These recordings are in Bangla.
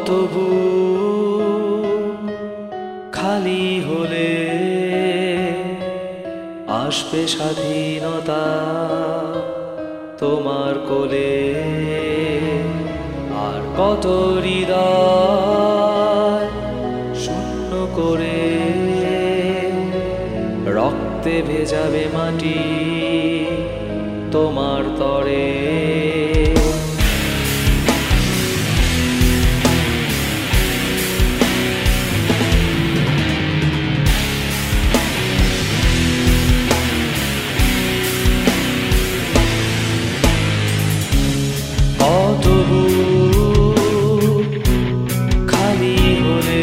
বুক খালি হলে আসবে স্বাধীনতা তোমার কোলে। আর কত হৃদয় শূন্য করে রক্তে ভেজাবে মাটি তোমার তরে। কত বুক খালি হলে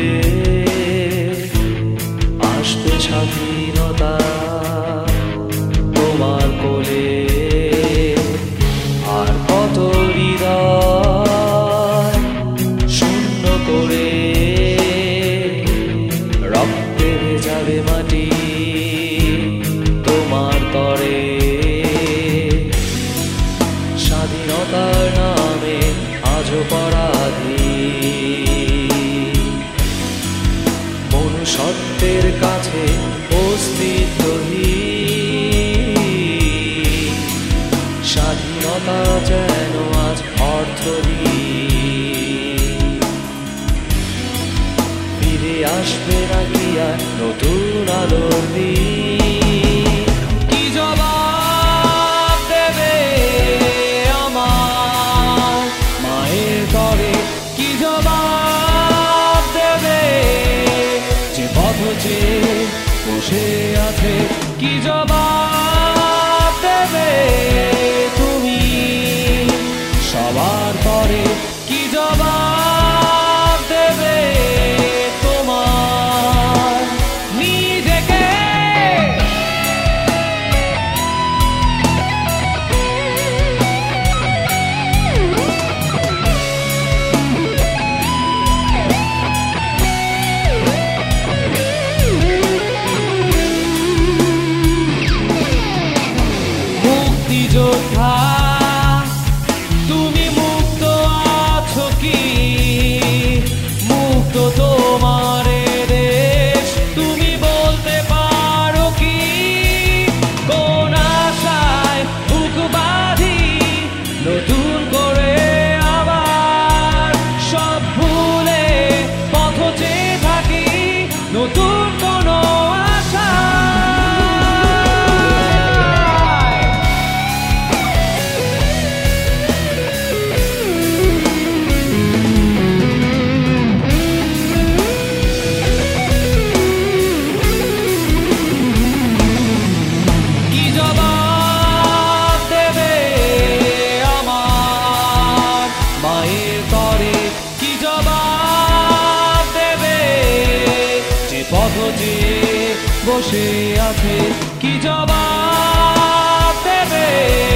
আসবে স্বাধীনতা তোমার কোলে। আর কত হৃদয় শূন্য করে রক্তে ভেজাবে মাটি তোমার তরে। স্বাধীনতার নামে আজও অপরাধী মনুষ্যত্বের কাছে অস্তিত্বহীন। স্বাধীনতা যেন আজ অর্থহীন। ফিরে আসবে না কি আর নতুন আলোর দিন? কি জবাব দেবে আমার মায়ের তরে? কি জবাব দেবে যে পথ চেয়ে বসে আছে? কি জবাব দেবে তুমি সবার পরে? কি জবাব দেবে তোমার নিজেকে? মুক্তিযোদ্ধা তুমি মুক্ত আছো কি? মুক্ত তোমার দেশ তুমি বলতে পারো কি? কোন আশায় বুক বাঁধি নতুন করে আবার সব ভুলে পথ চেয়ে থাকি নতুন কোনো আশা। বসে আছে কি জবাব দেবে?